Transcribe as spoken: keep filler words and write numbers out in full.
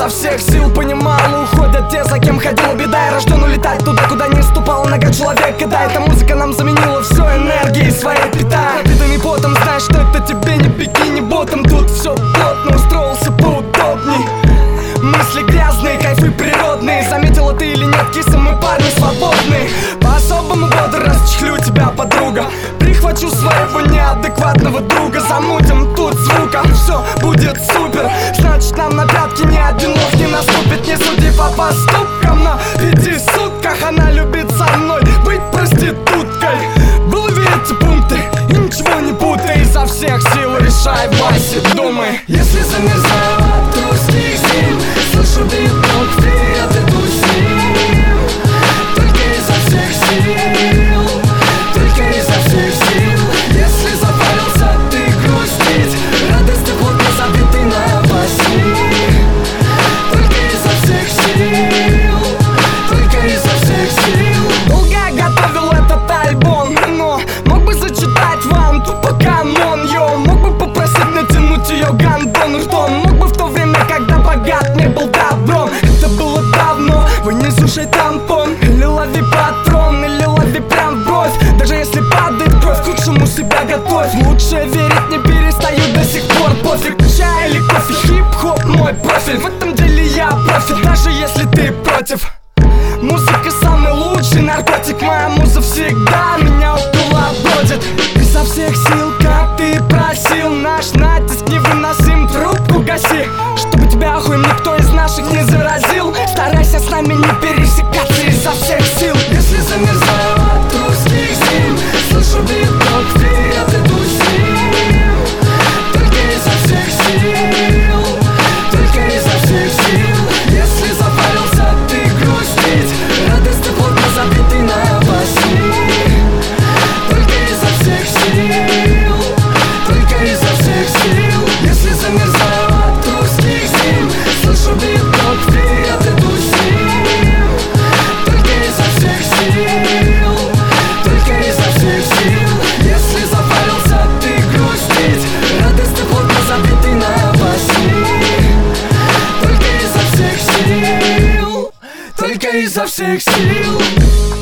изо всех сил понимал, уходят те, за кем ходила беда. Я рожден улетать туда, куда не ступал нога человека. Да, эта музыка нам заменила все энергией своей питая. Битым и потом, знаешь, что это тебе не бикини ботом. Тут все плотно, устроился поудобней. Мысли грязные, кайфы природные. Заметила ты или нет, киса, мы парни свободные. По-особому бодро расчехлю тебя, подруга. Прихвачу своего неадекватного друга. Замутим тут звука, все будет супер. Значит, нам на пятки ни один лох не наступит. Не суди по поступкам, на пяти сутках она любит со мной быть проституткой. В голове эти пункты и ничего не путай. Изо всех сил решай, Вася, думай. Если замерзаю от русских зим, слышу биток, вперед иду с ним. Только изо всех сил, только изо всех сил. Если запарился ты грустить, радость плотно забитый на баси. Только изо всех сил, только изо всех сил. Долго я готовил этот альбом, но мог бы зачитать вам тупо канон, йо. Мог бы попросить натянуть ее гандон ртом. Мог бы в то время, когда богат не был добром. Это было давно, вы не слушай тампон. Или лови патрон, или лови прям в бровь. Даже если падает кровь, к худшему себя готовь. Лучше верить не перестаю до сих пор. Пофиг, чай или кофе, хип-хоп мой профиль. В этом деле я профи, даже если ты против. Музыка самый лучший наркотик. Моя муза всегда меня около бродит. Изо всех сил, как ты просил. Наш натиск невыносим, трубку гаси. Чтобы тебя хуем никто из наших не заразил. Старайся с нами не пересекаться изо всех сил. Если замерзаю от русских зим, слышу биток, вперед иду с ним. Только изо всех сил, только изо всех сил. Если запарился ты грустить, радость плотно забитый на баси. Только изо всех сил, только изо всех сил. Если замерзаю от русских зим, слышу биток, вперед иду с ним. Только изо всех сил, только изо всех сил. Если запарился ты грустить, радость плотно забитый на баси. Только изо всех сил, только изо всех сил.